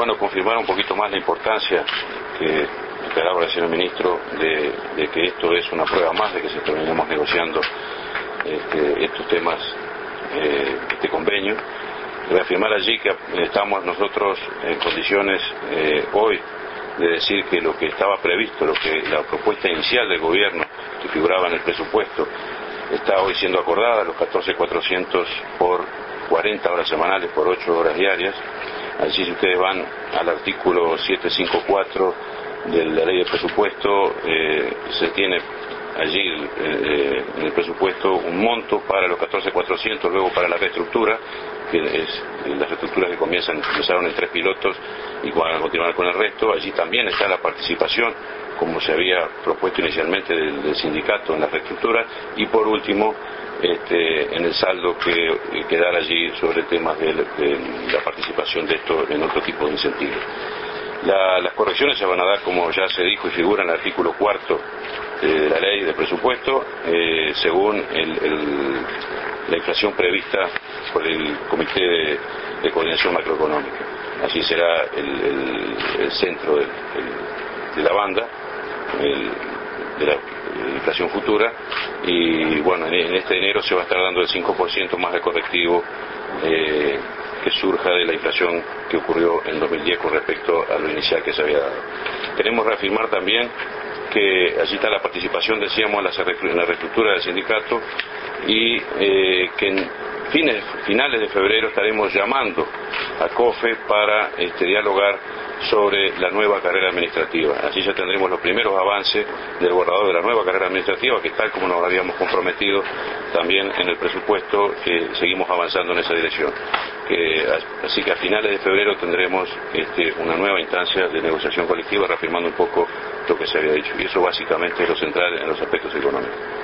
bueno, confirmar un poquito más la importancia que declaraba el señor ministro de que esto es una prueba más de que se terminemos negociando estos temas, este convenio. Reafirmar allí que estamos nosotros en condiciones hoy de decir que lo que estaba previsto, la propuesta inicial del gobierno que figuraba en el presupuesto, está hoy siendo acordada, los 14.400 por 40 horas semanales por 8 horas diarias. Allí, si ustedes van al artículo 754 de la ley de presupuesto, se tiene allí en el presupuesto un monto para los 14.400, luego para la reestructura, que las reestructuras que comenzaron en 3 pilotos y van a continuar con el resto. Allí también está la participación, como se había propuesto inicialmente del sindicato en la reestructura, y por último en el saldo que quedará allí sobre temas de la participación de esto en otro tipo de incentivos. Las correcciones se van a dar, como ya se dijo y figura en el artículo 4 de la ley de presupuesto, según la inflación prevista por el Comité de Coordinación Macroeconómica. Así será el centro de la banda de la inflación futura, y bueno, en este enero se va a estar dando el 5% más de correctivo que surja de la inflación que ocurrió en 2010 con respecto a lo inicial que se había dado. Queremos reafirmar también que allí está la participación, decíamos, en la reestructura del sindicato, y que en finales de febrero estaremos llamando a COFE para dialogar sobre la nueva carrera administrativa. Así ya tendremos los primeros avances del borrador de la nueva carrera administrativa, que tal como nos habíamos comprometido también en el presupuesto, seguimos avanzando en esa dirección. Así que a finales de febrero tendremos una nueva instancia de negociación colectiva, reafirmando un poco lo que se había dicho. Y eso básicamente es lo central en los aspectos económicos.